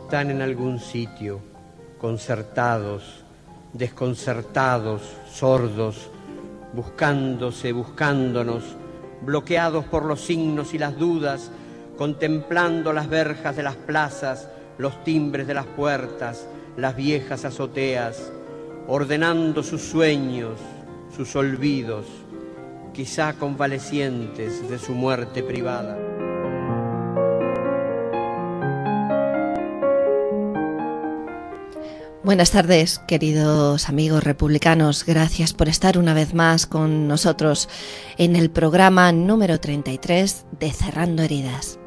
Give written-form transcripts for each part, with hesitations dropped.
están en algún sitio, concertados, desconcertados, sordos, buscándose, buscándonos, bloqueados por los signos y las dudas, contemplando las verjas de las plazas, los timbres de las puertas, las viejas azoteas, ordenando sus sueños, sus olvidos, quizá convalecientes de su muerte privada. Buenas tardes, queridos amigos republicanos. Gracias por estar una vez más con nosotros en el programa número 33 de Cerrando Heridas.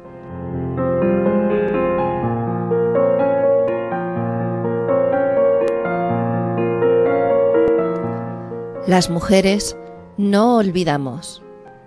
Las mujeres no olvidamos.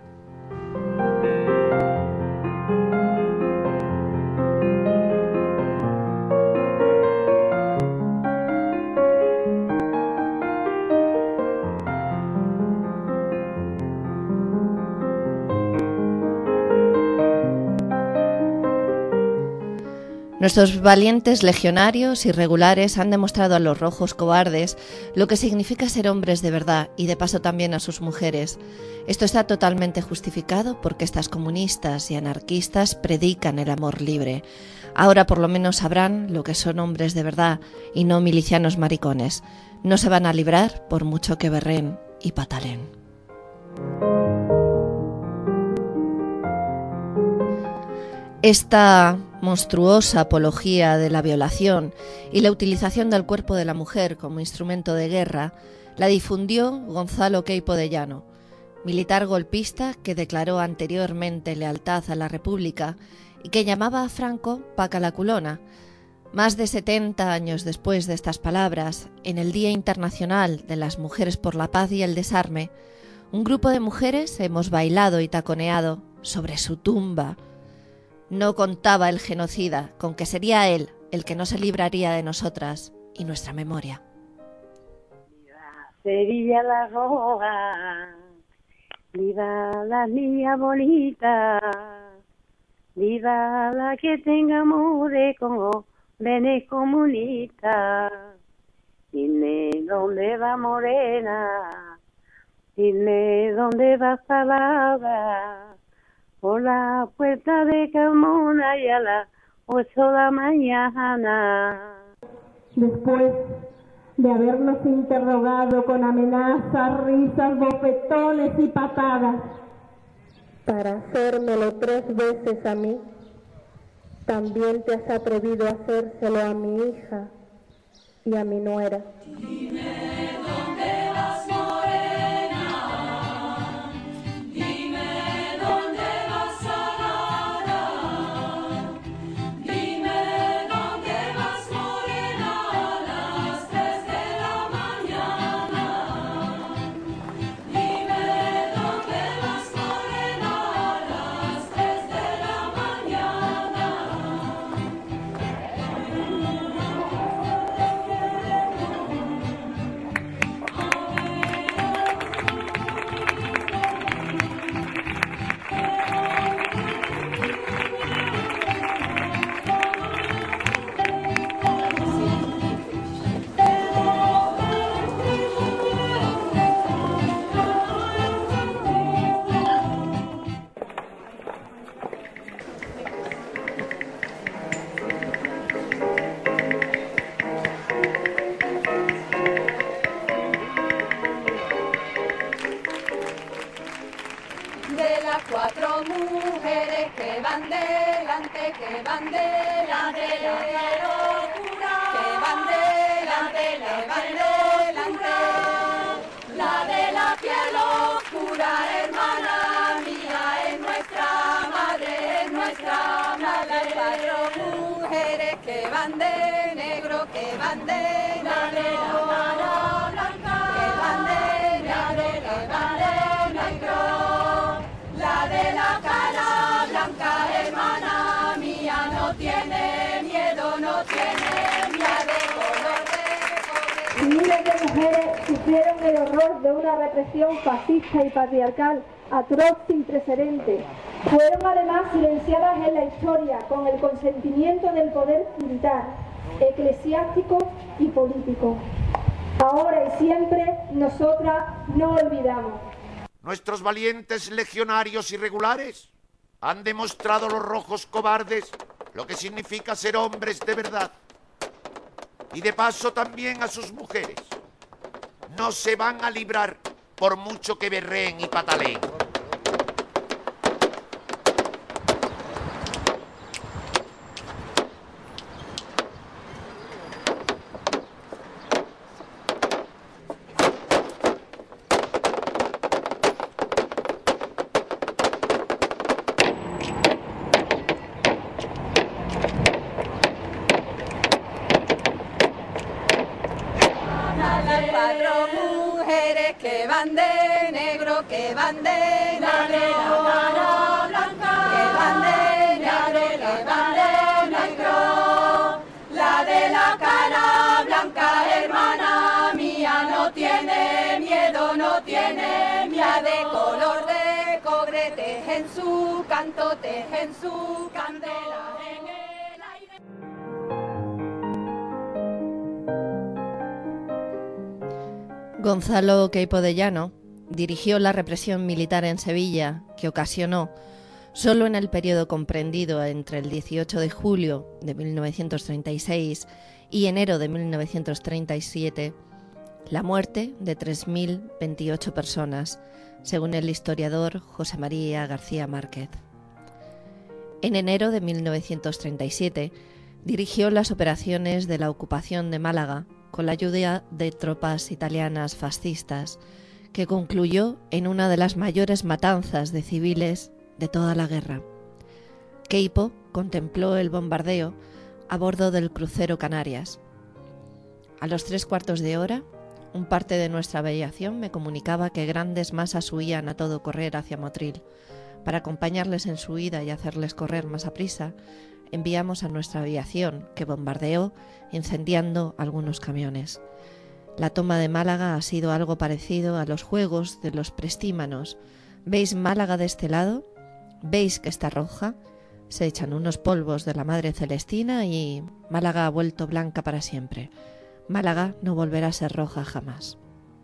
Nuestros valientes legionarios y regulares han demostrado a los rojos cobardes lo que significa ser hombres de verdad y de paso también a sus mujeres. Esto está totalmente justificado porque estas comunistas y anarquistas predican el amor libre. Ahora por lo menos sabrán lo que son hombres de verdad y no milicianos maricones. No se van a librar por mucho que berren y patalen. Esta monstruosa apología de la violación y la utilización del cuerpo de la mujer como instrumento de guerra la difundió Gonzalo Queipo de Llano, militar golpista que declaró anteriormente lealtad a la República y que llamaba a Franco Paca la culona. Más de 70 años después de estas palabras, en el Día Internacional de las Mujeres por la Paz y el Desarme, un grupo de mujeres hemos bailado y taconeado sobre su tumba. No contaba el genocida con que sería él el que no se libraría de nosotras y nuestra memoria. Viva Sevilla la roja, viva la niña bonita, viva la que tenga amores como venes comunistas. Dime dónde va Morena, dime dónde va Salada, por la puerta de Carmona y a las 8 de la mañana. Después de habernos interrogado con amenazas, risas, bofetones y patadas, para hacérmelo 3 veces a mí, también te has atrevido a hacérselo a mi hija y a mi nuera. Dime dónde vas, Morena, dime dónde vas, Salada, dime dónde vas, Morena, a las 3 de la mañana. Dime dónde vas, Morena, a las 3 de la mañana. De las 4 mujeres que van delante, que van delante, que van delante, la de la piel oscura, hermana mía, es nuestra madre, es nuestra madre. Las 4 mujeres que van de negro, que van de negro, que van de negro, que van de negro. La de la cara blanca, hermana mía, no tiene miedo, no tiene miedo, color de cobre. Miles de mujeres sufrieron el horror de una represión fascista y patriarcal atroz sin precedentes. Fueron además silenciadas en la historia con el consentimiento del poder militar, eclesiástico y político. Ahora y siempre, nosotras no olvidamos. Nuestros valientes legionarios irregulares han demostrado a los rojos cobardes lo que significa ser hombres de verdad. Y de paso también a sus mujeres. No se van a librar por mucho que berreen y pataleen. Que van de negro, que van de negro, cara blanca, que van de negro, que van de negro. La de la cara blanca, hermana mía, no tiene miedo, no tiene miedo. La de color de cobre, teje en su canto, teje en su candela en el aire. Gonzalo Queipo de Llano dirigió la represión militar en Sevilla, que ocasionó, solo en el periodo comprendido entre el 18 de julio de 1936 y enero de 1937, la muerte de 3.028 personas, según el historiador José María García Márquez. En enero de 1937 dirigió las operaciones de la ocupación de Málaga con la ayuda de tropas italianas fascistas, que concluyó en una de las mayores matanzas de civiles de toda la guerra. Queipo contempló el bombardeo a bordo del crucero Canarias. A los 3/4 de hora, un parte de nuestra aviación me comunicaba que grandes masas huían a todo correr hacia Motril. Para acompañarles en su huida y hacerles correr más aprisa, enviamos a nuestra aviación, que bombardeó, incendiando algunos camiones. La toma de Málaga ha sido algo parecido a los juegos de los prestímanos. ¿Veis Málaga de este lado? ¿Veis que está roja? Se echan unos polvos de la Madre Celestina y Málaga ha vuelto blanca para siempre. Málaga no volverá a ser roja jamás.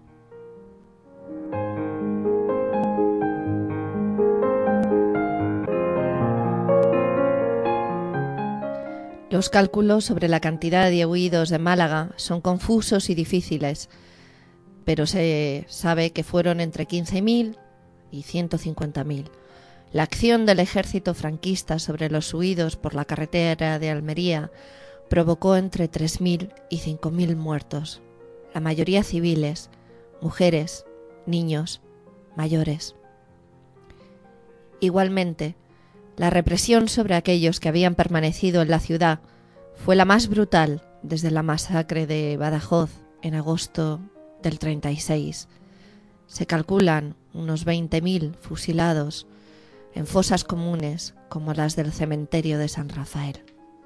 Los cálculos sobre la cantidad de huidos de Málaga son confusos y difíciles, pero se sabe que fueron entre 15.000 y 150.000. La acción del ejército franquista sobre los huidos por la carretera de Almería provocó entre 3.000 y 5.000 muertos, la mayoría civiles, mujeres, niños, mayores. Igualmente, la represión sobre aquellos que habían permanecido en la ciudad fue la más brutal desde la masacre de Badajoz en agosto del 36. Se calculan unos 20.000 fusilados en fosas comunes como las del cementerio de San Rafael.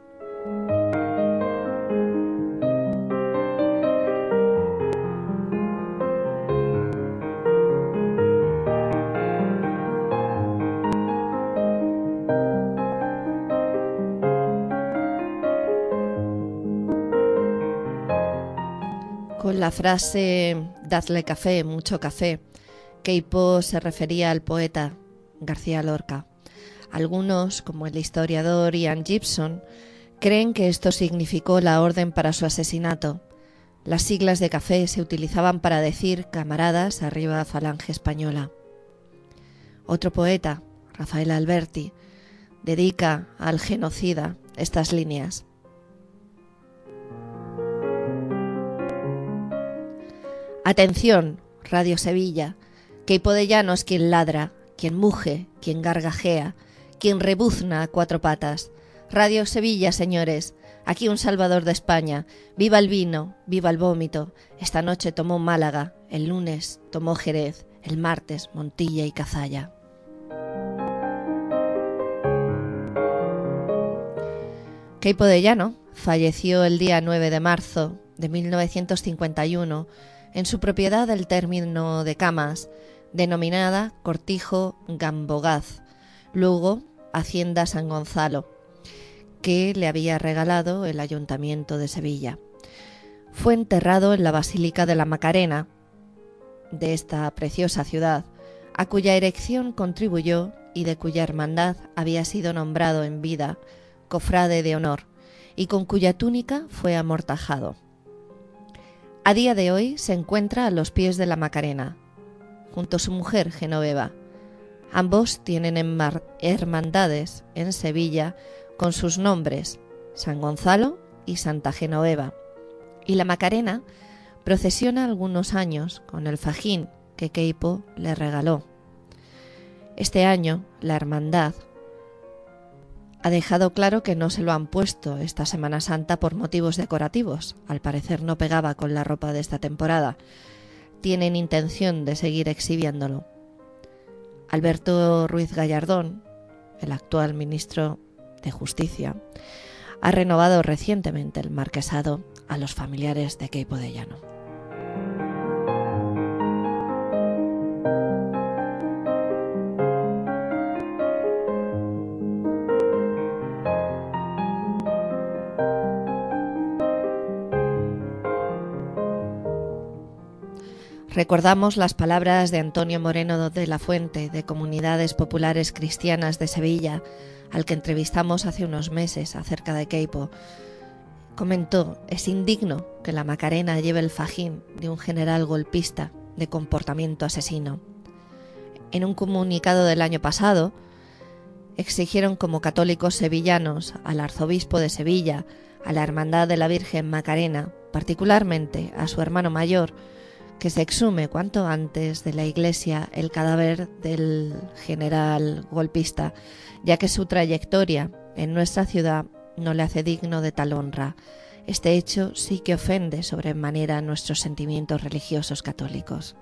Con la frase «dadle café, mucho café», Queipo se refería al poeta García Lorca. Algunos, como el historiador Ian Gibson, creen que esto significó la orden para su asesinato. Las siglas de café se utilizaban para decir «camaradas, arriba falange española». Otro poeta, Rafael Alberti, dedica al genocida estas líneas. Atención, Radio Sevilla, Queipo de Llano es quien ladra, quien muge, quien gargajea, quien rebuzna a cuatro patas. Radio Sevilla, señores, aquí un salvador de España. Viva el vino, viva el vómito. Esta noche tomó Málaga, el lunes tomó Jerez, el martes Montilla y Cazalla. Queipo de Llano falleció el día 9 de marzo de 1951 en su propiedad del término de Camas, denominada Cortijo Gambogaz, luego Hacienda San Gonzalo. que le había regalado el Ayuntamiento de Sevilla. Fue enterrado en la Basílica de la Macarena, de esta preciosa ciudad, a cuya erección contribuyó y de cuya hermandad había sido nombrado en vida cofrade de honor, y con cuya túnica fue amortajado. A día de hoy se encuentra a los pies de la Macarena, junto a su mujer Genoveva. Ambos tienen hermandades en Sevilla con sus nombres, San Gonzalo y Santa Genoveva, y la Macarena procesiona algunos años con el fajín que Queipo le regaló. Este año la hermandad ha dejado claro que no se lo han puesto esta Semana Santa por motivos decorativos. Al parecer no pegaba con la ropa de esta temporada. Tienen intención de seguir exhibiéndolo. Alberto Ruiz Gallardón, el actual ministro de Justicia, ha renovado recientemente el marquesado a los familiares de Queipo de Llano. Recordamos las palabras de Antonio Moreno de la Fuente, de Comunidades Populares Cristianas de Sevilla, al que entrevistamos hace unos meses acerca de Queipo. Comentó: es indigno que la Macarena lleve el fajín de un general golpista de comportamiento asesino. En un comunicado del año pasado, exigieron como católicos sevillanos al arzobispo de Sevilla, a la Hermandad de la Virgen Macarena, particularmente a su hermano mayor, que se exhume cuanto antes de la iglesia el cadáver del general golpista, ya que su trayectoria en nuestra ciudad no le hace digno de tal honra. Este hecho sí que ofende sobremanera nuestros sentimientos religiosos católicos.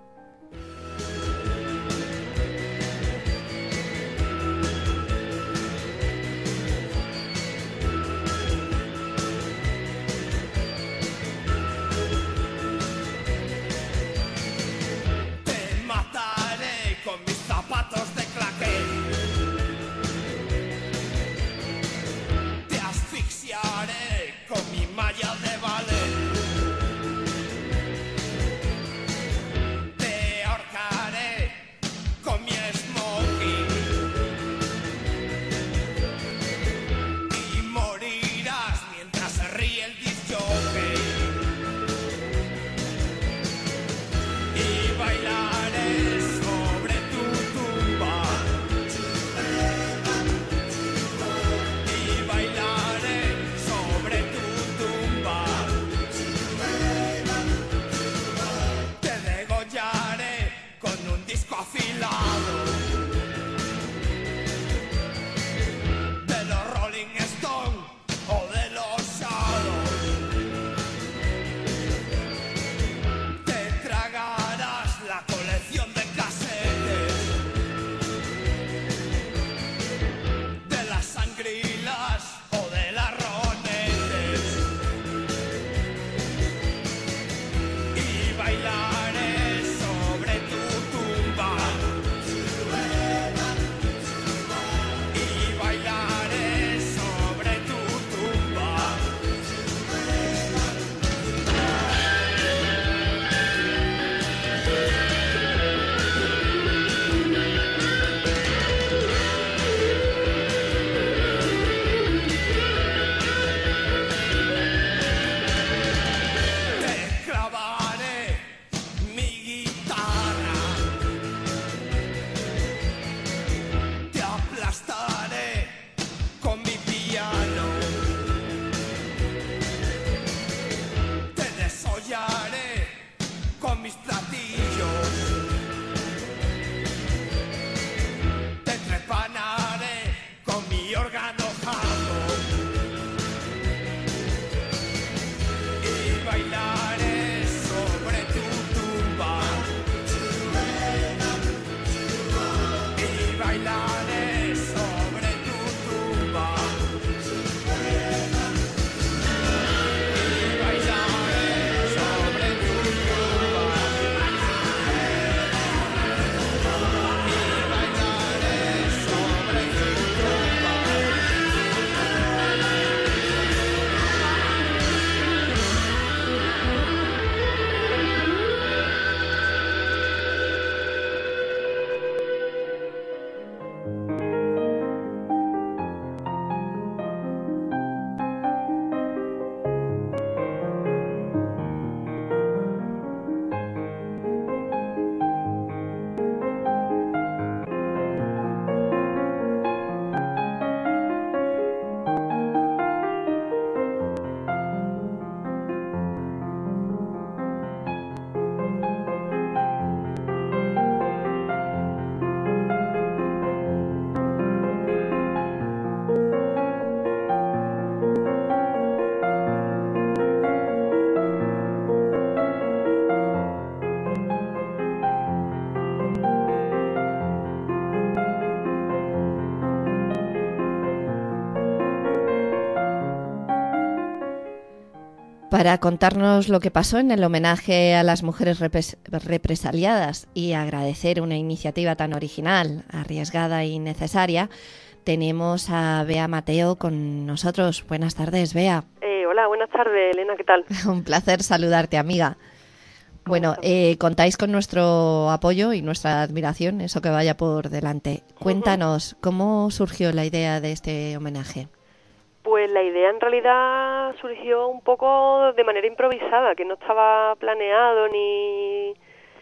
para contarnos lo que pasó en el homenaje a las mujeres represaliadas y agradecer una iniciativa tan original, arriesgada y necesaria, tenemos a Bea Mateo con nosotros. Buenas tardes, Bea. Hola, buenas tardes, Elena, ¿qué tal? Un placer saludarte, amiga. Bueno, contáis con nuestro apoyo y nuestra admiración, eso que vaya por delante. Cuéntanos, ¿cómo surgió la idea de este homenaje? Pues la idea en realidad surgió un poco de manera improvisada, que no estaba planeado ni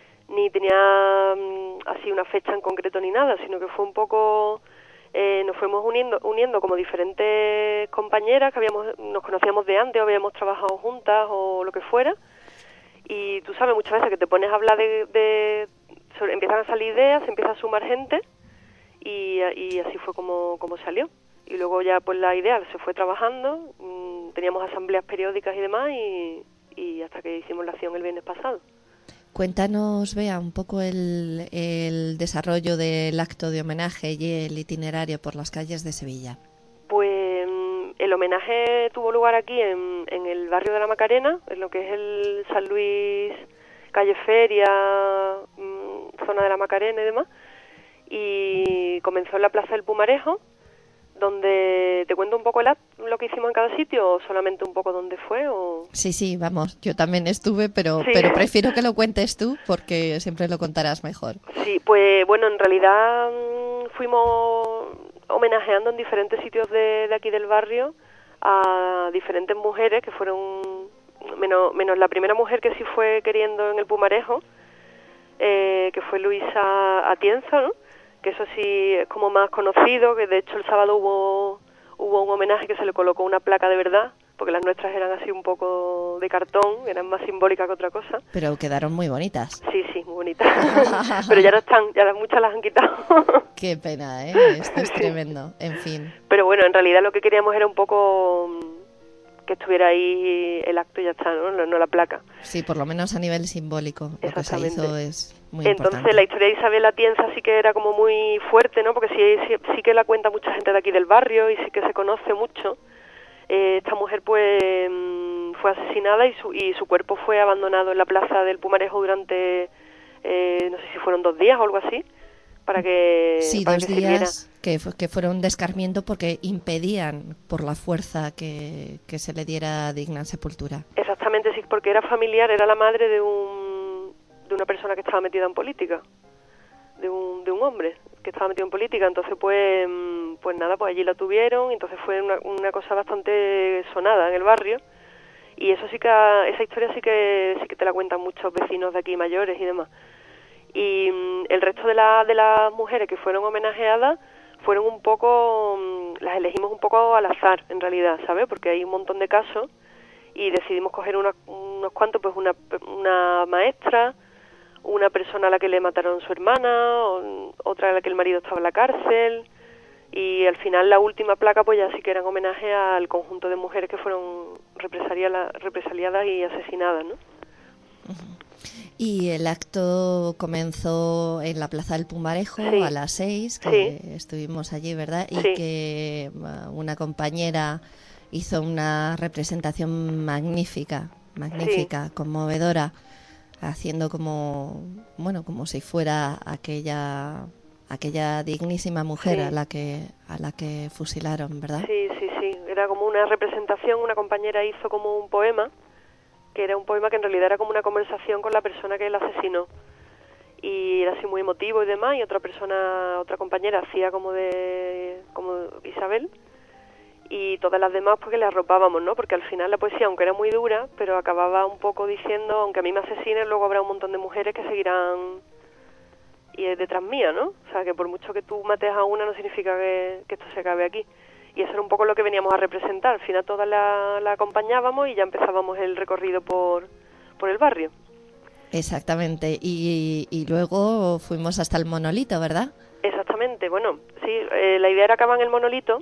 tenía así una fecha en concreto ni nada, sino que fue un poco... nos fuimos uniendo como diferentes compañeras que nos conocíamos de antes o habíamos trabajado juntas o lo que fuera. Y tú sabes muchas veces que te pones a hablar empiezan a salir ideas, se empieza a sumar gente y así fue como salió. Y luego ya pues la idea se fue trabajando, teníamos asambleas periódicas y demás y hasta que hicimos la acción el viernes pasado. Cuéntanos, Bea, un poco el desarrollo del acto de homenaje y el itinerario por las calles de Sevilla. Pues el homenaje tuvo lugar aquí en el barrio de la Macarena, en lo que es el San Luis, calle Feria, zona de la Macarena y demás, y comenzó en la Plaza del Pumarejo, donde te cuento un poco lo que hicimos en cada sitio o solamente un poco dónde fue. Sí, vamos, yo también estuve, pero prefiero que lo cuentes tú porque siempre lo contarás mejor. Sí, pues bueno, en realidad fuimos homenajeando en diferentes sitios de aquí del barrio a diferentes mujeres que fueron, menos la primera mujer que sí fue queriendo en el Pumarejo, que fue Luisa Atienza, ¿no? Que eso sí es como más conocido, que de hecho el sábado hubo un homenaje que se le colocó una placa de verdad, porque las nuestras eran así un poco de cartón, eran más simbólicas que otra cosa. Pero quedaron muy bonitas. Sí, muy bonitas. Pero ya no están, ya muchas las han quitado. Qué pena, esto es tremendo, en fin. Pero bueno, en realidad lo que queríamos era un poco que estuviera ahí el acto y ya está, no la placa. Sí, por lo menos a nivel simbólico, lo que se hizo es muy Entonces, importante. La historia de Isabel Atienza sí que era como muy fuerte, ¿no? Porque sí que la cuenta mucha gente de aquí del barrio y sí que se conoce mucho. Esta mujer pues fue asesinada y su cuerpo fue abandonado en la plaza del Pumarejo durante, no sé si fueron 2 días o algo así, para que sí, para 2 que días que fueron un descarmiento porque impedían por la fuerza que se le diera digna sepultura. Exactamente, sí, porque era familiar, era la madre de una persona que estaba metida en política, de un hombre que estaba metido en política. Entonces pues nada, pues allí la tuvieron y entonces fue una cosa bastante sonada en el barrio. Y eso sí que esa historia sí que te la cuentan muchos vecinos de aquí mayores y demás. Y el resto de las mujeres que fueron homenajeadas fueron un poco, las elegimos un poco al azar en realidad, ¿sabes? Porque hay un montón de casos y decidimos coger unos cuantos, pues una maestra, una persona a la que le mataron su hermana, otra a la que el marido estaba en la cárcel, y al final la última placa pues ya sí que era en homenaje al conjunto de mujeres que fueron represaliadas y asesinadas, ¿no? Y el acto comenzó en la Plaza del Pumarejo a las 6, que estuvimos allí, ¿verdad? Y que una compañera hizo una representación magnífica, conmovedora, haciendo como si fuera aquella dignísima mujer a la que fusilaron, ¿verdad? Sí, era como una representación. Una compañera hizo como un poema, que era un poema que en realidad era como una conversación con la persona que la asesinó, y era así muy emotivo y demás, y otra compañera hacía como Isabel, y todas las demás pues que le arropábamos, ¿no? Porque al final la poesía, aunque era muy dura, pero acababa un poco diciendo, aunque a mí me asesinen, luego habrá un montón de mujeres que seguirán y detrás mía, ¿no? O sea, que por mucho que tú mates a una no significa que esto se acabe aquí. Y eso era un poco lo que veníamos a representar. Al final todas la acompañábamos y ya empezábamos el recorrido por el barrio. Exactamente. Y luego fuimos hasta el monolito, ¿verdad? Exactamente. Bueno, sí, la idea era acabar en el monolito,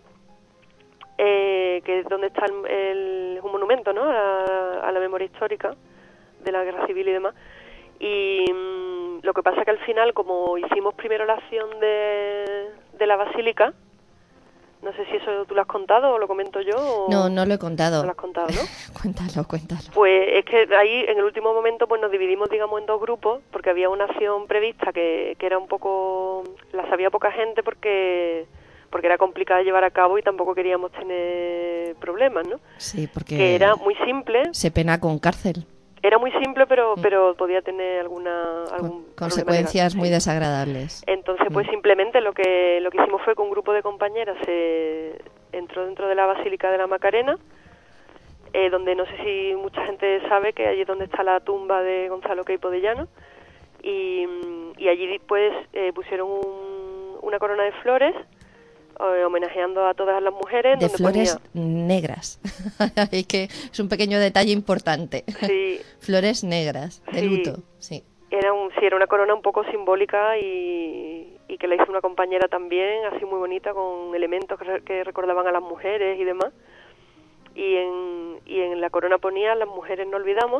que es donde está es un monumento, ¿no? A la memoria histórica de la guerra civil y demás. Y lo que pasa es que al final, como hicimos primero la acción de la basílica, No sé si eso tú lo has contado o lo comento yo. O... No, no lo he contado. No lo has contado, ¿no? Cuéntalo. Pues es que ahí en el último momento pues nos dividimos, digamos, en dos grupos, porque había una acción prevista que era un poco... la sabía poca gente porque era complicada de llevar a cabo y tampoco queríamos tener problemas, ¿no? Sí, porque... Que era muy simple. Se pena con cárcel. Era muy simple, pero podía tener algún consecuencias muy desagradables. Entonces, pues simplemente lo que hicimos fue que un grupo de compañeras se entró dentro de la Basílica de la Macarena, donde no sé si mucha gente sabe que allí es donde está la tumba de Gonzalo Queipo de Llano, y allí pues pusieron una corona de flores, homenajeando a todas las mujeres. De donde flores negras. Es que es un pequeño detalle importante. Sí. Flores negras, de luto, sí. Era una corona un poco simbólica y que la hizo una compañera también, así muy bonita, con elementos que recordaban a las mujeres y demás. Y en la corona ponía "Las mujeres no olvidamos",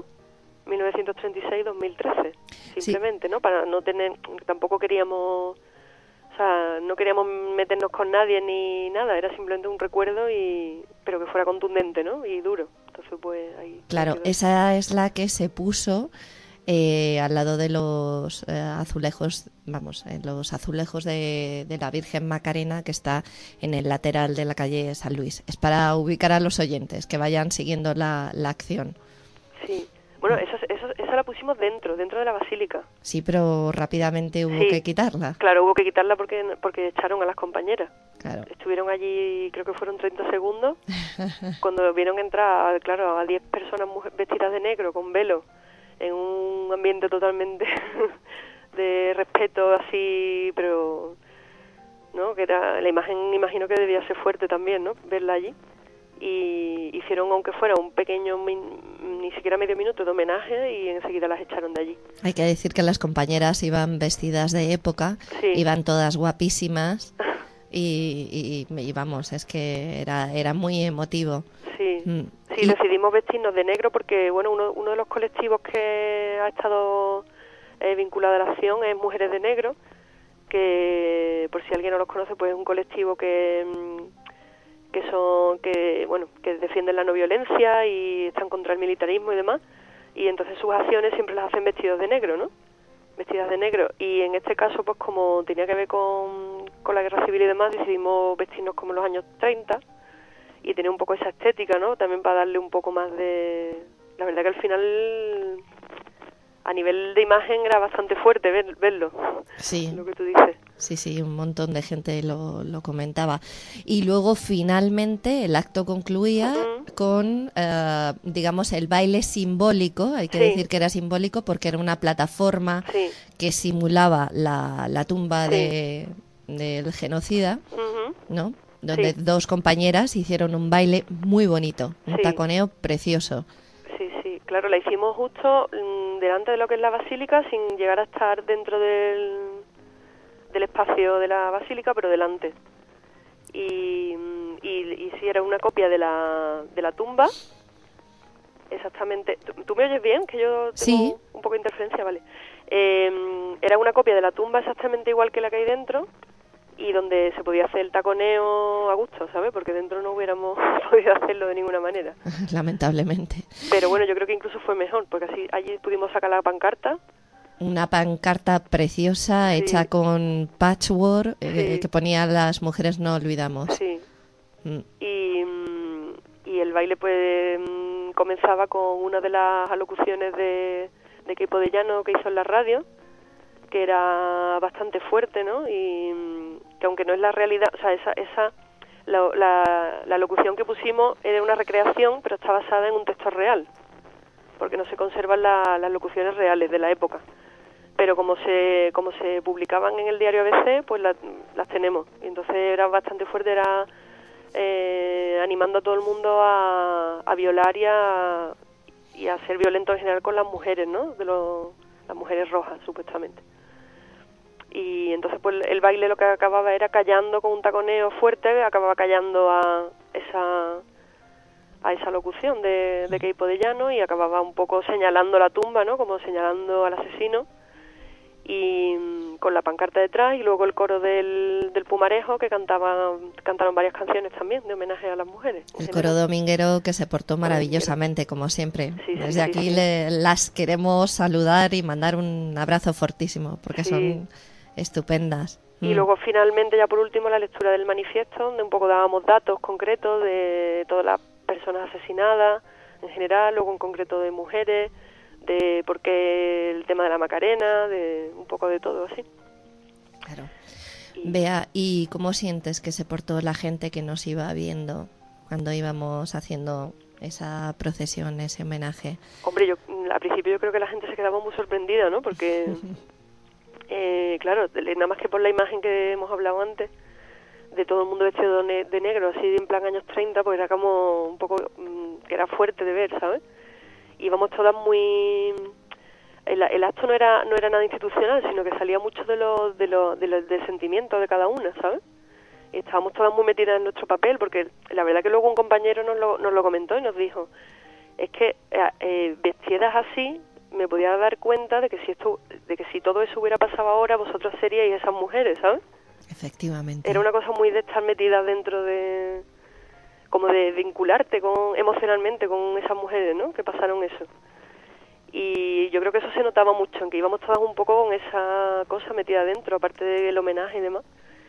1936-2013, simplemente, sí. ¿No? Para no tener, tampoco queríamos... O sea, no queríamos meternos con nadie ni nada, era simplemente un recuerdo, pero que fuera contundente, ¿no? Y duro. Entonces, pues ahí... Claro, esa es la que se puso al lado de los azulejos, en los azulejos de la Virgen Macarena, que está en el lateral de la calle San Luis. Es para ubicar a los oyentes, que vayan siguiendo la acción. Sí. Bueno, esa la pusimos dentro de la basílica. Sí, pero rápidamente hubo que quitarla. Claro, hubo que quitarla porque echaron a las compañeras. Claro. Estuvieron allí, creo que fueron 30 segundos, cuando vieron entrar, claro, a 10 personas vestidas de negro, con velo, en un ambiente totalmente de respeto, así, pero... ¿no? Que era la imagen, imagino que debía ser fuerte también, ¿no? Verla allí. Y hicieron, aunque fuera un pequeño, ni siquiera medio minuto de homenaje, y enseguida las echaron de allí. Hay que decir que las compañeras iban vestidas de época, sí. Iban todas guapísimas y vamos, es que era muy emotivo. Sí, sí, decidimos vestirnos de negro porque, bueno, uno de los colectivos que ha estado vinculado a la acción es Mujeres de Negro, que, por si alguien no los conoce, pues es un colectivo que defienden la no violencia y están contra el militarismo y demás, y entonces sus acciones siempre las hacen vestidos de negro, ¿no? Vestidas de negro, y en este caso, pues como tenía que ver con la guerra civil y demás, decidimos vestirnos como en los años 30 y tener un poco esa estética, ¿no? También para darle un poco más de... La verdad que al final, a nivel de imagen, era bastante fuerte verlo. Sí. Lo que tú dices. Sí, un montón de gente lo comentaba. Y luego, finalmente, el acto concluía con, digamos, el baile simbólico. Hay que decir que era simbólico porque era una plataforma que simulaba la tumba del genocida, ¿no? Donde dos compañeras hicieron un baile muy bonito, un taconeo precioso. Sí, claro, la hicimos justo delante de lo que es la basílica, sin llegar a estar dentro del espacio de la basílica, pero delante. Y sí, era una copia de la tumba, exactamente. ¿Tú me oyes bien? Que yo tengo un poco de interferencia, vale. Era una copia de la tumba exactamente igual que la que hay dentro, y donde se podía hacer el taconeo a gusto, ¿sabes? Porque dentro no hubiéramos podido hacerlo de ninguna manera. Lamentablemente. Pero bueno, yo creo que incluso fue mejor, porque así allí pudimos sacar la pancarta. Una pancarta preciosa hecha con patchwork que ponía "Las mujeres no olvidamos". Sí. Y el baile pues comenzaba con una de las alocuciones de Queipo de Llano que hizo en la radio, que era bastante fuerte, ¿no? Y que aunque no es la realidad, o sea, la locución que pusimos era una recreación, pero está basada en un texto real, porque no se conservan las locuciones reales de la época. Pero como se publicaban en el diario ABC, pues las tenemos. Y entonces era bastante fuerte, era animando a todo el mundo a violar y a ser violento en general con las mujeres, ¿no? Las mujeres rojas, supuestamente. Y entonces pues el baile lo que acababa era callando con un taconeo fuerte, acababa callando a esa locución de Queipo de Llano, y acababa un poco señalando la tumba, ¿no? Como señalando al asesino. y con la pancarta detrás, y luego el coro del Pumarejo, que cantaron varias canciones también de homenaje a las mujeres. El coro dominguero, que se portó maravillosamente, como siempre. Sí, Desde aquí las queremos saludar y mandar un abrazo fortísimo, porque son estupendas. Y luego finalmente, ya por último, la lectura del manifiesto, donde un poco dábamos datos concretos de todas las personas asesinadas en general, luego en concreto de mujeres, de por qué el tema de la Macarena, de un poco de todo así. Claro. Bea, ¿y cómo sientes que se portó la gente que nos iba viendo cuando íbamos haciendo esa procesión, ese homenaje? Hombre, al principio yo creo que la gente se quedaba muy sorprendida, ¿no? Porque, claro, nada más que por la imagen que hemos hablado antes, de todo el mundo vestido de negro, así en plan años 30, pues era como un poco, que era fuerte de ver, ¿sabes? Íbamos todas muy... El acto no era nada institucional, sino que salía mucho del sentimiento de cada una, ¿sabes? Y estábamos todas muy metidas en nuestro papel, porque la verdad que luego un compañero nos lo comentó y nos dijo, es que vestidas así me podía dar cuenta de que si todo eso hubiera pasado ahora, vosotros seríais esas mujeres, ¿sabes? Efectivamente. Era una cosa muy de estar metida dentro de... como de vincularte emocionalmente con esas mujeres, ¿no? Que pasaron eso. Y yo creo que eso se notaba mucho, en que íbamos todas un poco con esa cosa metida dentro, aparte del homenaje y demás.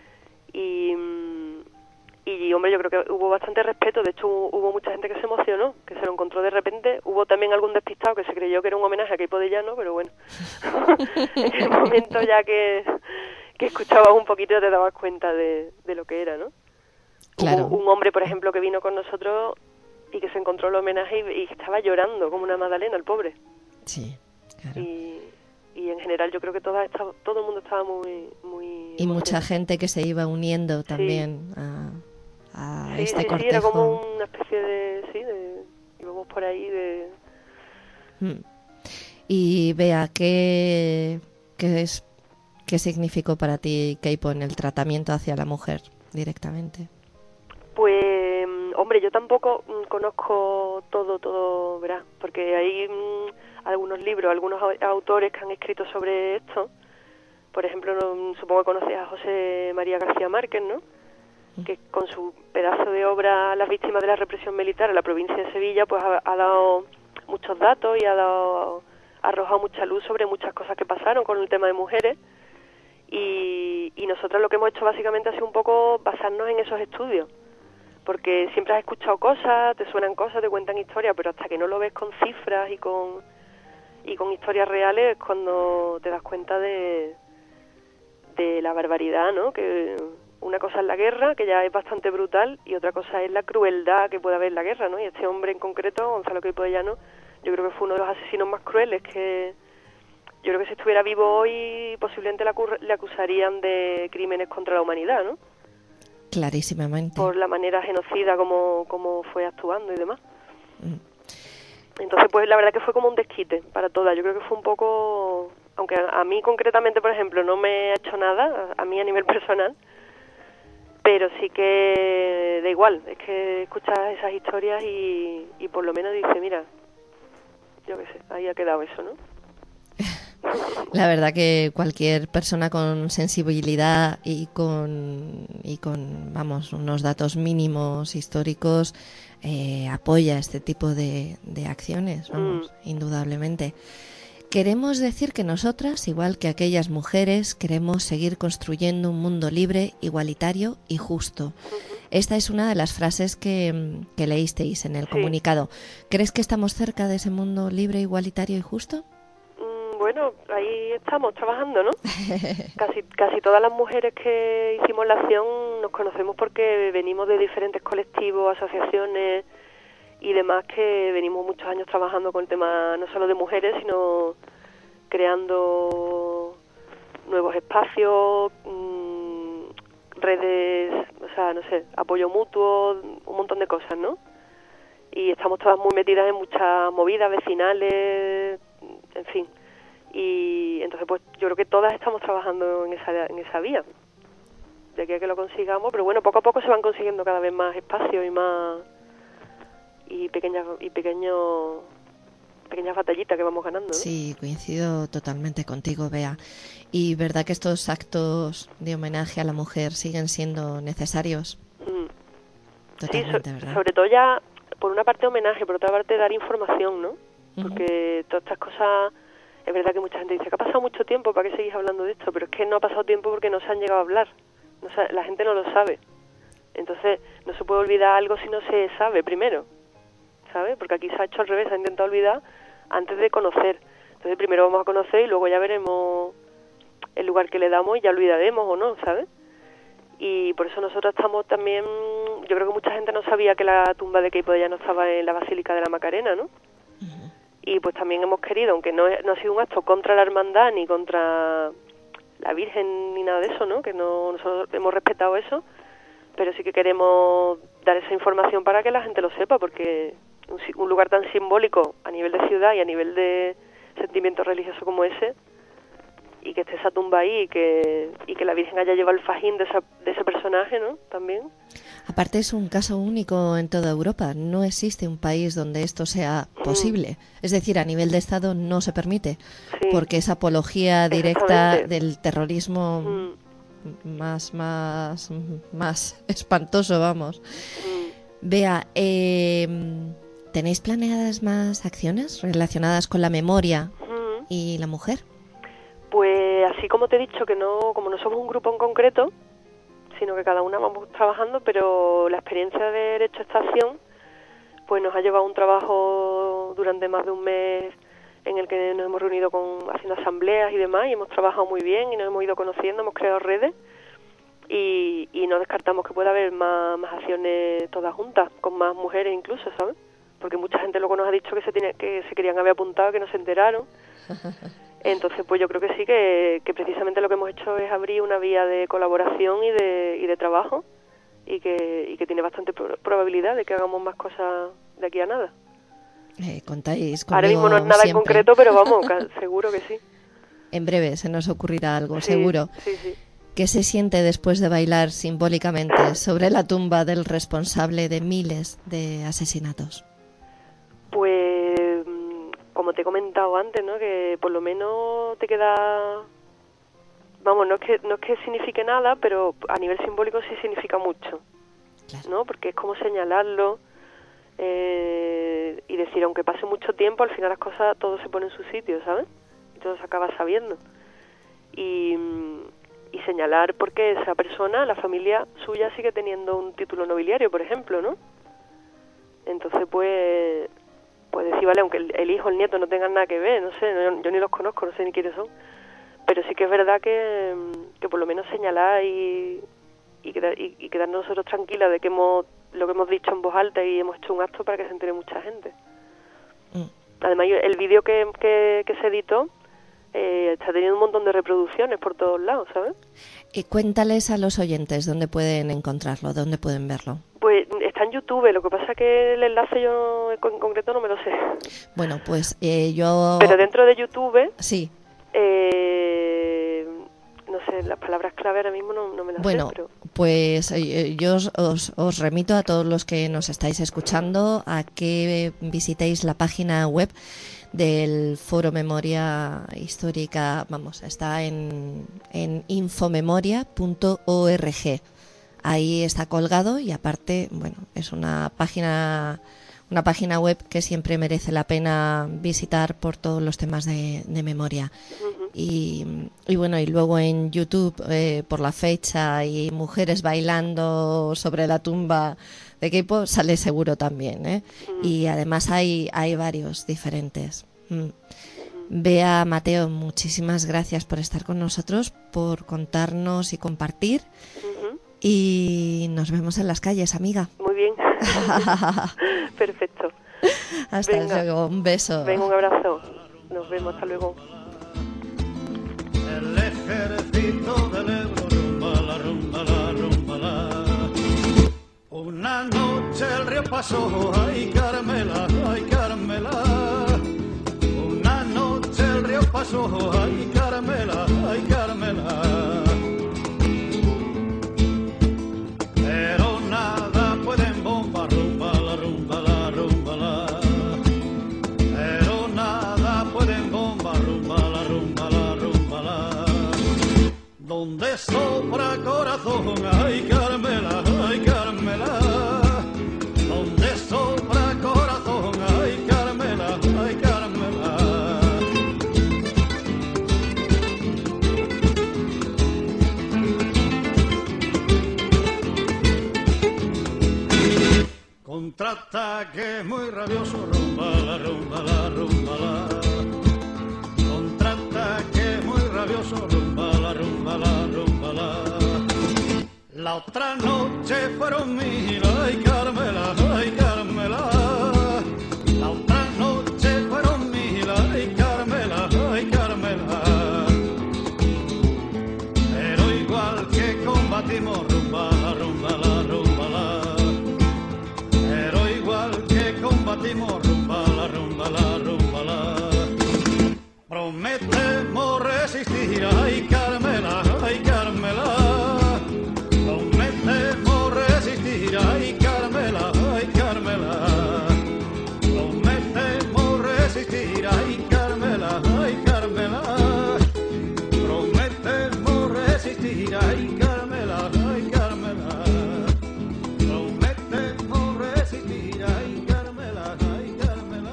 Y hombre, yo creo que hubo bastante respeto. De hecho, hubo mucha gente que se emocionó, que se lo encontró de repente. Hubo también algún despistado que se creyó que era un homenaje a Queipo de Llano, pero bueno, en el momento ya que escuchabas un poquito te dabas cuenta de lo que era, ¿no? Claro. Hubo un hombre, por ejemplo, que vino con nosotros y que se encontró el homenaje y estaba llorando como una magdalena, el pobre. Sí, claro. Y en general yo creo que todo el mundo estaba muy y mucha gente que se iba uniendo también a este cortejo. Sí, era como una especie de íbamos por ahí de... Y Bea, ¿qué significó para ti Queipo en el tratamiento hacia la mujer directamente? Pues, hombre, yo tampoco conozco todo, ¿verdad? Porque hay algunos libros, algunos autores que han escrito sobre esto. Por ejemplo, supongo que conoces a José María García Márquez, ¿no? Que con su pedazo de obra Las víctimas de la represión militar en la provincia de Sevilla, pues ha dado muchos datos y ha arrojado mucha luz sobre muchas cosas que pasaron con el tema de mujeres. Y nosotros lo que hemos hecho básicamente ha sido un poco basarnos en esos estudios. Porque siempre has escuchado cosas, te suenan cosas, te cuentan historias, pero hasta que no lo ves con cifras y con historias reales es cuando te das cuenta de la barbaridad, ¿no? Que una cosa es la guerra, que ya es bastante brutal, y otra cosa es la crueldad que puede haber en la guerra, ¿no? Y este hombre en concreto, Gonzalo Queipo de Llano, yo creo que fue uno de los asesinos más crueles, que yo creo que si estuviera vivo hoy posiblemente le acusarían de crímenes contra la humanidad, ¿no? Clarísimamente. Por la manera genocida como fue actuando y demás. Entonces, pues la verdad que fue como un desquite para todas. Yo creo que fue un poco... Aunque a mí concretamente, por ejemplo, no me ha hecho nada, a mí a nivel personal, pero sí que da igual. Es que escuchas esas historias y por lo menos dices, mira, yo qué sé, ahí ha quedado eso, ¿no? La verdad que cualquier persona con sensibilidad y con vamos, unos datos mínimos históricos apoya este tipo de acciones, vamos, indudablemente. Queremos decir que nosotras, igual que aquellas mujeres, queremos seguir construyendo un mundo libre, igualitario y justo. Esta es una de las frases que leísteis en el comunicado. ¿Crees que estamos cerca de ese mundo libre, igualitario y justo? Bueno, ahí estamos trabajando, ¿no? Casi todas las mujeres que hicimos la acción nos conocemos porque venimos de diferentes colectivos, asociaciones y demás, que venimos muchos años trabajando con el tema no solo de mujeres, sino creando nuevos espacios, redes, o sea, no sé, apoyo mutuo, un montón de cosas, ¿no? Y estamos todas muy metidas en muchas movidas vecinales, en fin. Y entonces pues yo creo que todas estamos trabajando en esa vía, de aquí a que lo consigamos, pero bueno, poco a poco se van consiguiendo cada vez más espacios y pequeños pequeñas batallitas que vamos ganando, ¿no? Sí, coincido totalmente contigo, Bea. Y verdad que estos actos de homenaje a la mujer siguen siendo necesarios. Totalmente, sí, ¿verdad? Sobre todo ya, por una parte homenaje, por otra parte dar información, ¿no? Porque todas estas cosas, es verdad que mucha gente dice que ha pasado mucho tiempo, ¿para qué seguís hablando de esto? Pero es que no ha pasado tiempo porque no se han llegado a hablar. La gente no lo sabe. Entonces, no se puede olvidar algo si no se sabe primero, ¿sabes? Porque aquí se ha hecho al revés, se ha intentado olvidar antes de conocer. Entonces, primero vamos a conocer y luego ya veremos el lugar que le damos y ya olvidaremos o no, ¿sabes? Y por eso nosotros estamos también, yo creo que mucha gente no sabía que la tumba de Queipo de Llano estaba en la Basílica de la Macarena, ¿no? Y pues también hemos querido, aunque no ha sido un acto contra la hermandad ni contra la Virgen ni nada de eso, ¿no? Que nosotros hemos respetado eso, pero sí que queremos dar esa información para que la gente lo sepa, porque un lugar tan simbólico a nivel de ciudad y a nivel de sentimiento religioso como ese, y que esté esa tumba ahí y que la Virgen haya llevado el fajín de ese personaje, ¿no? También. Aparte es un caso único en toda Europa. No existe un país donde esto sea posible. Es decir, a nivel de Estado no se permite, porque es apología directa del terrorismo más espantoso, vamos. Bea, ¿tenéis planeadas más acciones relacionadas con la memoria y la mujer? Pues así como te he dicho, como no somos un grupo en concreto, sino que cada una vamos trabajando, pero la experiencia de haber hecho esta acción pues nos ha llevado a un trabajo durante más de un mes en el que nos hemos reunido haciendo asambleas y demás, y hemos trabajado muy bien y nos hemos ido conociendo, hemos creado redes y no descartamos que pueda haber más acciones todas juntas, con más mujeres incluso, ¿sabes? Porque mucha gente luego nos ha dicho que se querían haber apuntado, que no se enteraron. Entonces, pues yo creo que sí, que precisamente lo que hemos hecho es abrir una vía de colaboración y de trabajo y que tiene bastante probabilidad de que hagamos más cosas de aquí a nada. Contáis conmigo. Ahora mismo no es nada siempre. en concreto, pero vamos, seguro que sí. En breve se nos ocurrirá algo, Sí, seguro. Sí. ¿Qué se siente después de bailar simbólicamente sobre la tumba del responsable de miles de asesinatos? Pues, como te he comentado antes, ¿no? Que por lo menos te queda... Vamos, no es que signifique nada, pero a nivel simbólico sí significa mucho, claro, ¿no? Porque es como señalarlo y decir, aunque pase mucho tiempo, al final las cosas, todo se pone en su sitio, ¿sabes? Y todo se acaba sabiendo. Y señalar porque esa persona, la familia suya, sigue teniendo un título nobiliario, por ejemplo, ¿no? Entonces, pues decir, vale, aunque el hijo, el nieto no tengan nada que ver, no sé, yo ni los conozco, no sé ni quiénes son, pero sí que es verdad que por lo menos señalar y quedarnos nosotros tranquilas de que lo que hemos dicho en voz alta y hemos hecho un acto para que se entere mucha gente. Además, el vídeo que se editó está teniendo un montón de reproducciones por todos lados, ¿sabes? Y cuéntales a los oyentes dónde pueden encontrarlo, dónde pueden verlo. Pues está en YouTube, lo que pasa es que el enlace yo en concreto no me lo sé. Bueno, pues yo... Pero dentro de YouTube... Sí. No sé, las palabras clave ahora mismo no me las sé. Bueno, pero... pues yo os remito a todos los que nos estáis escuchando a que visitéis la página web del Foro Memoria Histórica. Vamos, está en infomemoria.org. Ahí está colgado y aparte, bueno, es una página web que siempre merece la pena visitar por todos los temas de memoria. Y bueno, y luego en YouTube, por la fecha y mujeres bailando sobre la tumba de Queipo, sale seguro también, y además hay varios diferentes. Bea, Mateo, muchísimas gracias por estar con nosotros, por contarnos y compartir. Y nos vemos en las calles, amiga. Muy bien. Perfecto. Hasta luego, un beso. Venga, un abrazo. Nos vemos, hasta luego. El ejército del Ebro, rumbala, rumbala, rumbala. Una noche el río pasó, ay Carmela, ay Carmela. Una noche el río pasó, ay Carmela, ay Carmela. Pero nada pueden bombar, rumbala, rumbala, rumbala. Pero nada donde sobra corazón, ay Carmela, ay Carmela, donde sobra corazón, ay Carmela, ay Carmela. Contrata que es muy rabioso, rumbala, rumbala, rumbala. Contrata que es muy rabioso, rumbala, rumbala, rumbala. La otra noche fueron mil, ay Carmela, ay Carmela. La otra noche fueron mil, ay Carmela, ay Carmela. Pero igual que combatimos, rumbala, rumbala, rumbala. Pero igual que combatimos, rumbala, rumbala, rumbala. Prometemos resistir, ay Carmela, ay Carmela. Prometemos resistir, ay Carmela, ay Carmela. Prometemos resistir, ay Carmela, ay Carmela. Prometemos resistir, ay Carmela, ay Carmela. Prometemos resistir, ay Carmela, ay Carmela.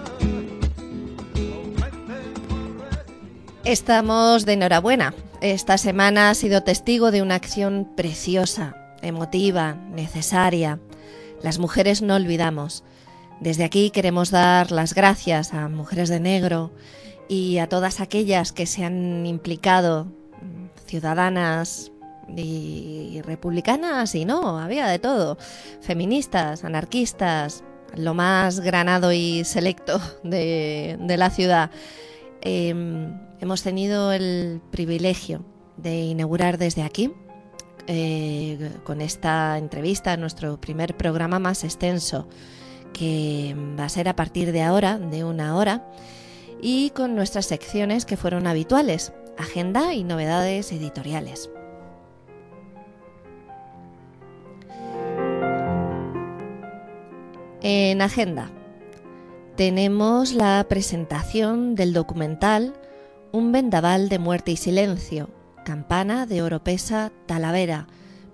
Estamos de enhorabuena. Esta semana ha sido testigo de una acción preciosa, emotiva, necesaria. Las mujeres no olvidamos. Desde aquí queremos dar las gracias a Mujeres de Negro y a todas aquellas que se han implicado, ciudadanas y republicanas y no, había de todo, feministas, anarquistas, lo más granado y selecto de la ciudad. Hemos tenido el privilegio de inaugurar desde aquí, con esta entrevista, nuestro primer programa más extenso, que va a ser a partir de ahora, de 1 hora, y con nuestras secciones que fueron habituales, agenda y novedades editoriales. En agenda tenemos la presentación del documental Un vendaval de muerte y silencio, Campana de Oropesa, Talavera,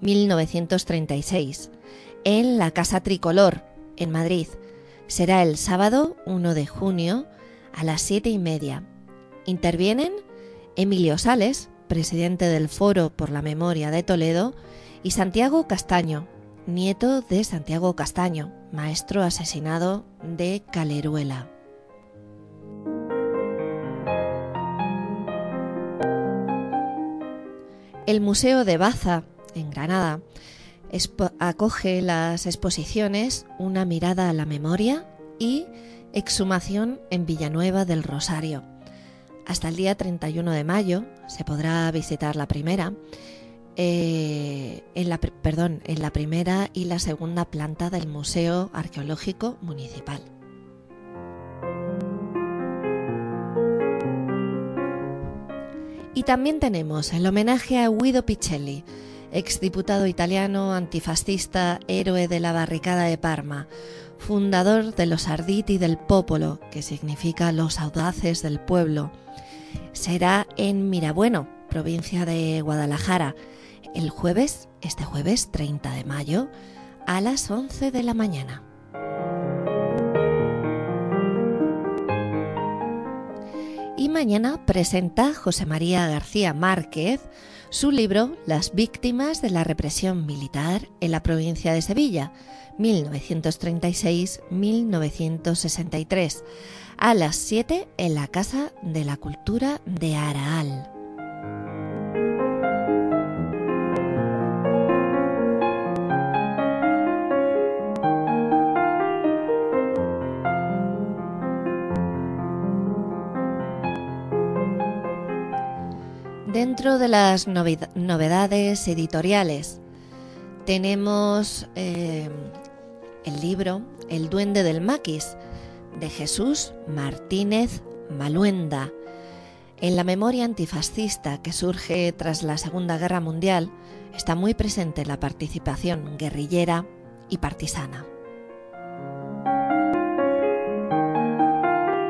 1936, en la Casa Tricolor, en Madrid. Será el sábado 1 de junio a las 7:30. Intervienen Emilio Sales, presidente del Foro por la Memoria de Toledo, y Santiago Castaño, nieto de Santiago Castaño, maestro asesinado de Caleruela. El Museo de Baza, en Granada, acoge las exposiciones Una mirada a la memoria y Exhumación en Villanueva del Rosario. Hasta el día 31 de mayo se podrá visitar la primera, en la primera y la segunda planta del Museo Arqueológico Municipal. Y también tenemos el homenaje a Guido Pichelli, exdiputado italiano, antifascista, héroe de la barricada de Parma, fundador de los Arditi del Popolo, que significa los audaces del pueblo. Será en Mirabueno, provincia de Guadalajara, este jueves 30 de mayo, a las 11 de la mañana. Y mañana presenta José María García Márquez su libro Las víctimas de la represión militar en la provincia de Sevilla, 1936-1963, a las 7 en la Casa de la Cultura de Araal. Dentro de las novedades editoriales tenemos el libro El duende del maquis, de Jesús Martínez Maluenda. En la memoria antifascista que surge tras la Segunda Guerra Mundial está muy presente la participación guerrillera y partisana.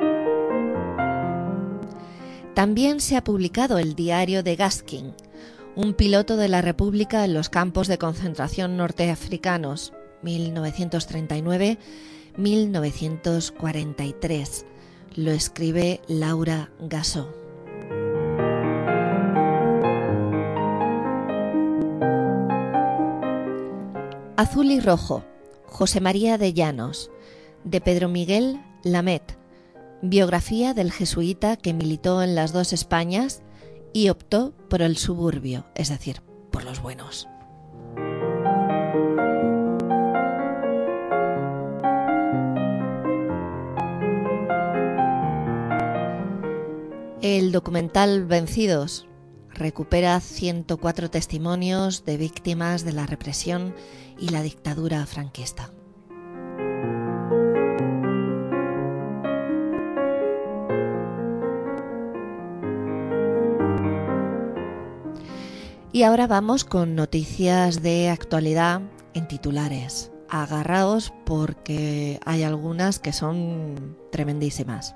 También se ha publicado el diario de Gaskin, un piloto de la República en los campos de concentración norteafricanos, 1939-1943. Lo escribe Laura Gassó. Azul y rojo, José María de Llanos, de Pedro Miguel Lamet, biografía del jesuita que militó en las dos Españas y optó por el suburbio, es decir, por los buenos. El documental Vencidos recupera 104 testimonios de víctimas de la represión y la dictadura franquista. Y ahora vamos con noticias de actualidad en titulares. Agarraos porque hay algunas que son tremendísimas.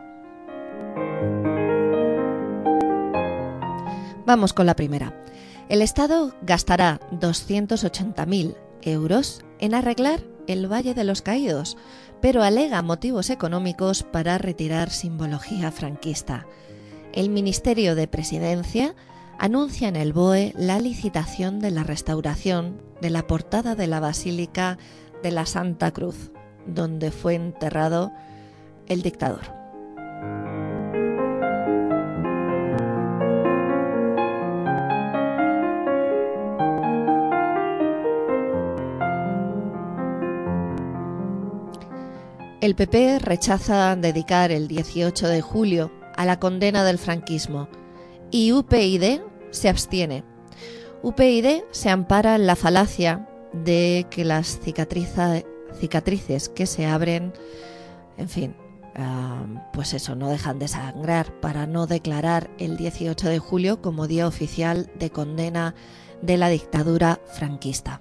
Vamos con la primera. El Estado gastará 280.000 euros en arreglar el Valle de los Caídos, pero alega motivos económicos para retirar simbología franquista. El Ministerio de Presidencia anuncia en el BOE la licitación de la restauración de la portada de la Basílica de la Santa Cruz, donde fue enterrado el dictador. El PP rechaza dedicar el 18 de julio a la condena del franquismo y UPyD se abstiene. UPyD se ampara en la falacia de que las cicatrices que se abren, en fin, pues eso, no dejan de sangrar, para no declarar el 18 de julio como día oficial de condena de la dictadura franquista.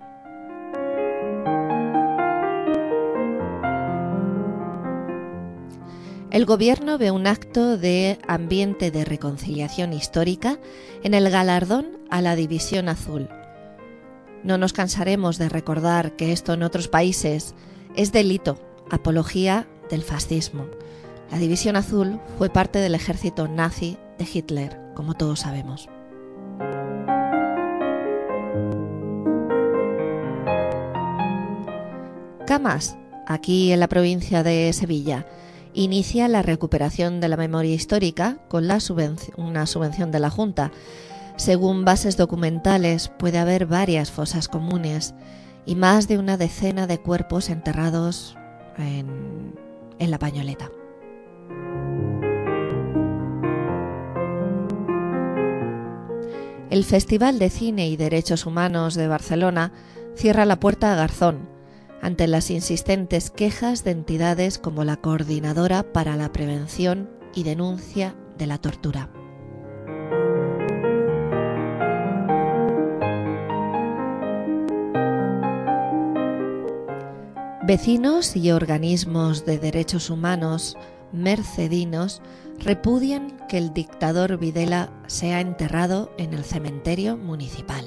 El Gobierno ve un acto de ambiente de reconciliación histórica en el galardón a la División Azul. No nos cansaremos de recordar que esto en otros países es delito, apología del fascismo. La División Azul fue parte del ejército nazi de Hitler, como todos sabemos. Camas, aquí en la provincia de Sevilla, inicia la recuperación de la memoria histórica con una subvención de la Junta. Según bases documentales, puede haber varias fosas comunes y más de una decena de cuerpos enterrados en la Pañoleta. El Festival de Cine y Derechos Humanos de Barcelona cierra la puerta a Garzón, ante las insistentes quejas de entidades como la Coordinadora para la Prevención y Denuncia de la Tortura. Vecinos y organismos de derechos humanos mercedinos repudian que el dictador Videla sea enterrado en el cementerio municipal.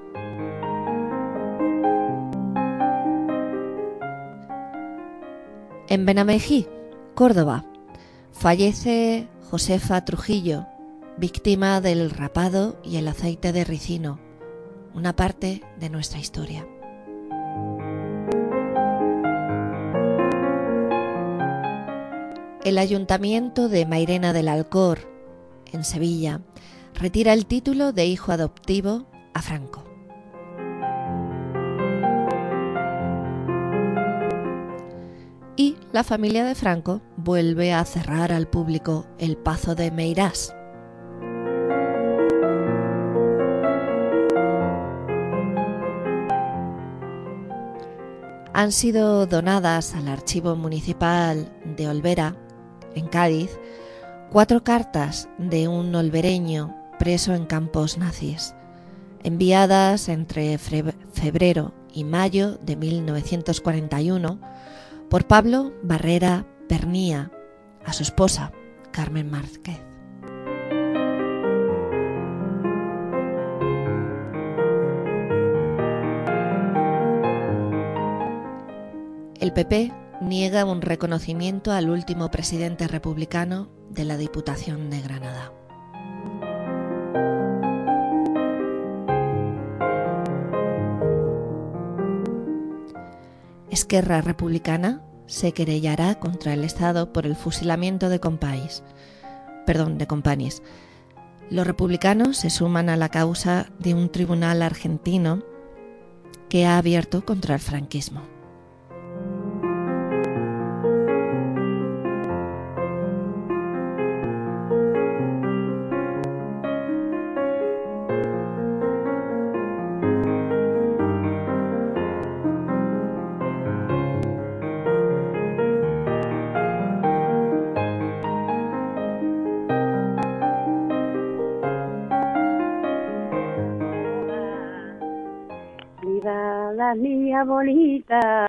En Benamejí, Córdoba, fallece Josefa Trujillo, víctima del rapado y el aceite de ricino, una parte de nuestra historia. El Ayuntamiento de Mairena del Alcor, en Sevilla, retira el título de hijo adoptivo a Franco. Y la familia de Franco vuelve a cerrar al público el Pazo de Meirás. Han sido donadas al Archivo Municipal de Olvera, en Cádiz, 4 cartas de un olvereño preso en campos nazis, enviadas entre febrero y mayo de 1941 por Pablo Barrera Pernía a su esposa, Carmen Márquez. El PP niega un reconocimiento al último presidente republicano de la Diputación de Granada. Esquerra Republicana se querellará contra el Estado por el fusilamiento de Companys. Los republicanos se suman a la causa de un tribunal argentino que ha abierto contra el franquismo. Viva la niña bonita,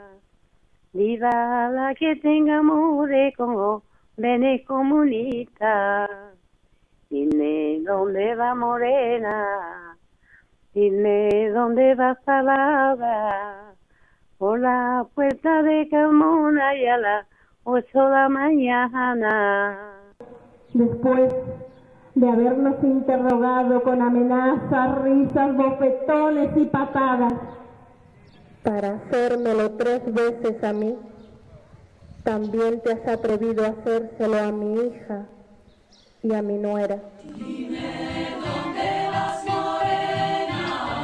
viva la que tenga amores con jóvenes comunistas. Dime dónde va Morena, dime dónde va Salada, por la puerta de Carmona y a las 8 de la mañana. Después de habernos interrogado con amenazas, risas, bofetones y patadas, para hacérmelo 3 veces a mí, también te has atrevido a hacérselo a mi hija y a mi nuera. Dime dónde vas, Morena,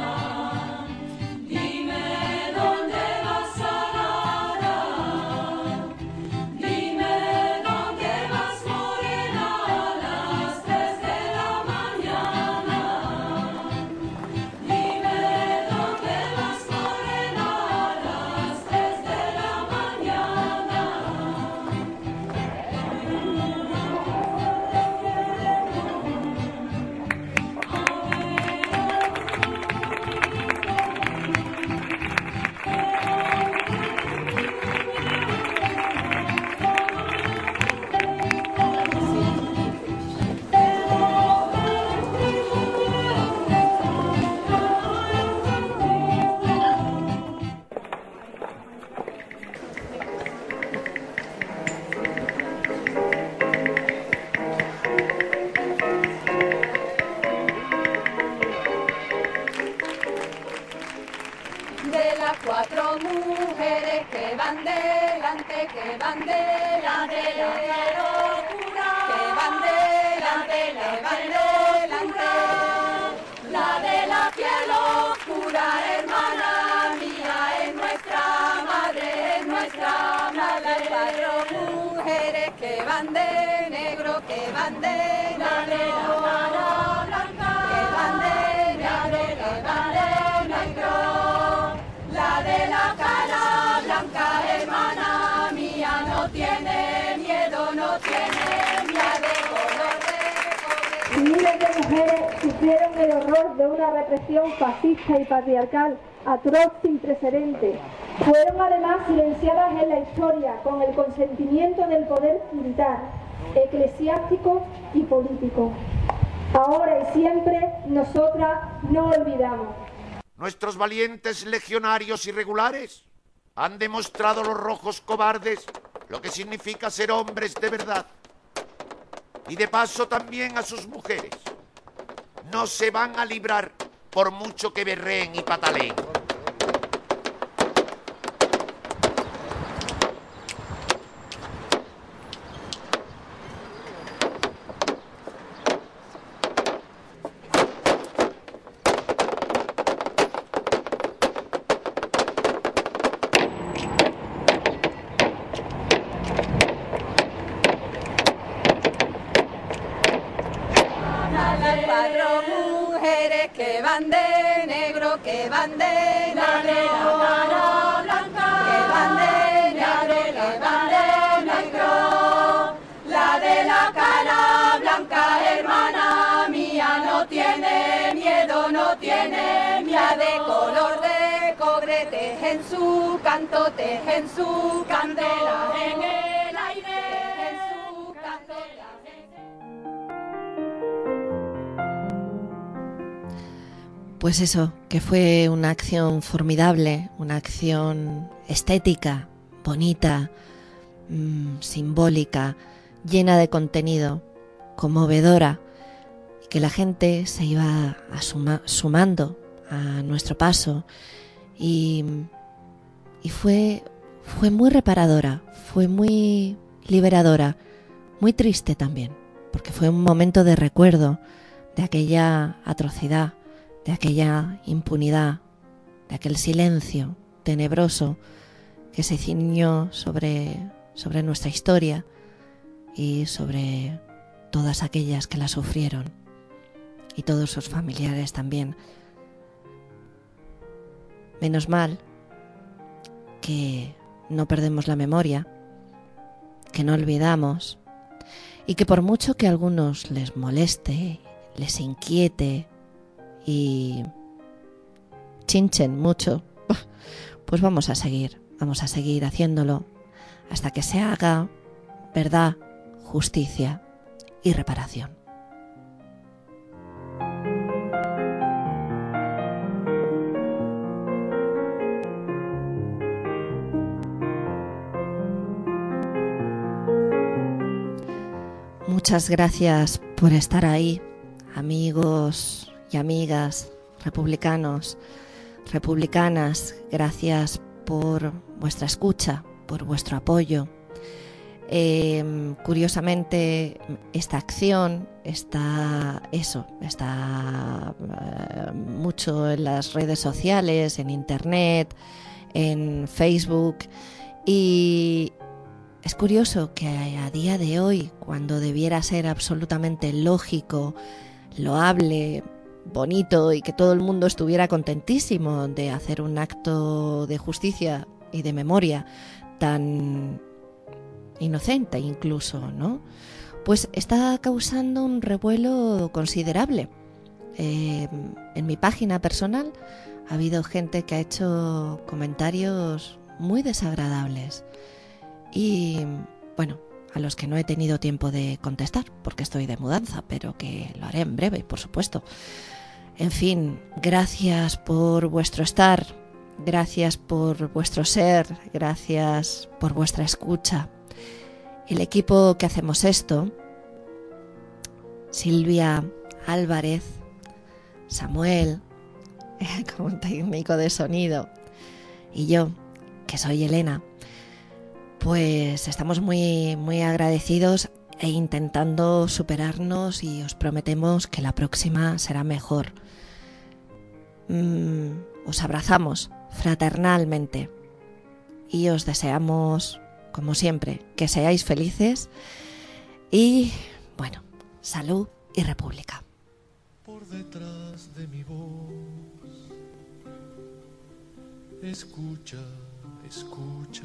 dime dónde vas, Salada, dime dónde vas, Morena, a las 3 de la mañana. Dime dónde vas, Morena, a las 3 de la mañana. De las 4 mujeres que van delante, que van delante, que van delante, la de la piel oscura, hermana mía, es nuestra madre, es nuestra madre. 4 mujeres que van de negro, que van de negro, que van de negro, que van de negro. La de la cara blanca, hermana mía, no tiene miedo, no tiene miedo, color de cobre. Miles de mujeres sufrieron el horror de una represión fascista y patriarcal atroz sin precedentes. Fueron además silenciadas en la historia con el consentimiento del poder militar, eclesiástico y político. Ahora y siempre, nosotras no olvidamos. Nuestros valientes legionarios irregulares han demostrado a los rojos cobardes lo que significa ser hombres de verdad. Y de paso también a sus mujeres. No se van a librar por mucho que berreen y pataleen. Las 4 mujeres que van de negro, que van de negro, que van de negro, que van de negro. La de la cara blanca, hermana mía, no tiene miedo, no tiene miedo. De color de cobre, tejen su canto, tejen su candela en el aire, tejen su candela. Pues eso, que fue una acción formidable, una acción estética, bonita, simbólica, llena de contenido, conmovedora, y que la gente se iba sumando a nuestro paso y fue muy reparadora, fue muy liberadora, muy triste también, porque fue un momento de recuerdo de aquella atrocidad, de aquella impunidad, de aquel silencio tenebroso que se ciñó sobre nuestra historia y sobre todas aquellas que la sufrieron y todos sus familiares también. Menos mal que no perdemos la memoria, que no olvidamos y que por mucho que a algunos les moleste, les inquiete y chinchen mucho, pues vamos a seguir haciéndolo hasta que se haga verdad, justicia y reparación. Muchas gracias por estar ahí, amigos y amigas, republicanos, republicanas. Gracias por vuestra escucha, por vuestro apoyo. Curiosamente, esta acción está mucho en las redes sociales, en internet, en Facebook, y es curioso que a día de hoy, cuando debiera ser absolutamente lógico, loable, bonito y que todo el mundo estuviera contentísimo de hacer un acto de justicia y de memoria tan inocente incluso, ¿no? Pues está causando un revuelo considerable. En mi página personal ha habido gente que ha hecho comentarios muy desagradables y, bueno, a los que no he tenido tiempo de contestar porque estoy de mudanza, pero que lo haré en breve, por supuesto. En fin, gracias por vuestro estar, gracias por vuestro ser, gracias por vuestra escucha. El equipo que hacemos esto, Silvia Álvarez, Samuel, como técnico de sonido, y yo, que soy Elena, pues estamos muy, muy agradecidos e intentando superarnos, y os prometemos que la próxima será mejor. Os abrazamos fraternalmente y os deseamos, como siempre, que seáis felices y, bueno, salud y república. Por detrás de mi voz, escucha, escucha,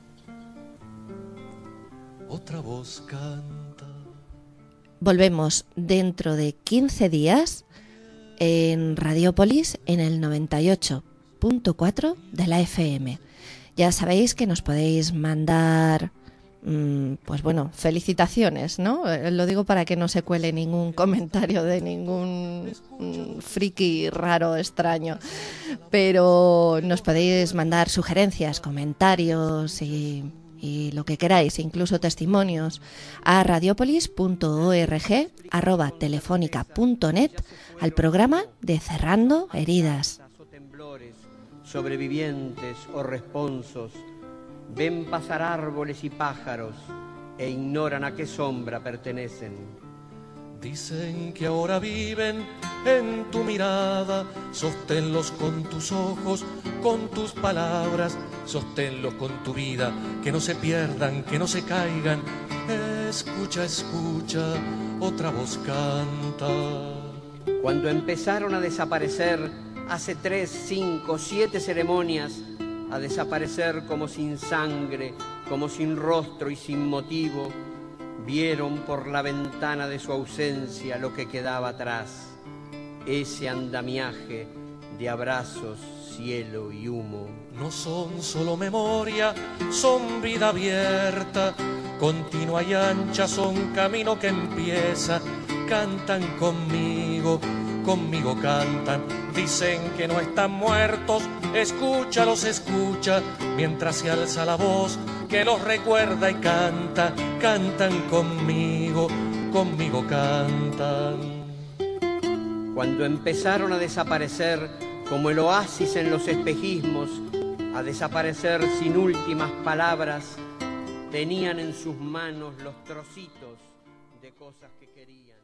otra voz canta. Volvemos dentro de 15 días en Radiópolis en el 98.4 de la FM. Ya sabéis que nos podéis mandar, pues bueno, felicitaciones, ¿no? Lo digo para que no se cuele ningún comentario de ningún friki raro, extraño. Pero nos podéis mandar sugerencias, comentarios y lo que queráis, incluso testimonios, a radiopolis.org@telefónica.net, al programa de Cerrando Heridas. Sobrevivientes o responsos ven pasar árboles y pájaros e ignoran a qué sombra pertenecen. Dicen que ahora viven en tu mirada, sosténlos con tus ojos, con tus palabras, sosténlos con tu vida, que no se pierdan, que no se caigan. Escucha, escucha, otra voz canta. Cuando empezaron a desaparecer hace 3, 5, 7 ceremonias, a desaparecer como sin sangre, como sin rostro y sin motivo, vieron por la ventana de su ausencia lo que quedaba atrás, ese andamiaje de abrazos, cielo y humo. No son solo memoria, son vida abierta, continua y ancha, son camino que empieza. Cantan conmigo conmigo cantan. Dicen que no están muertos, escúchalos, escucha, mientras se alza la voz que los recuerda y canta. Cantan conmigo, conmigo cantan. Cuando empezaron a desaparecer como el oasis en los espejismos, a desaparecer sin últimas palabras, tenían en sus manos los trocitos de cosas que querían.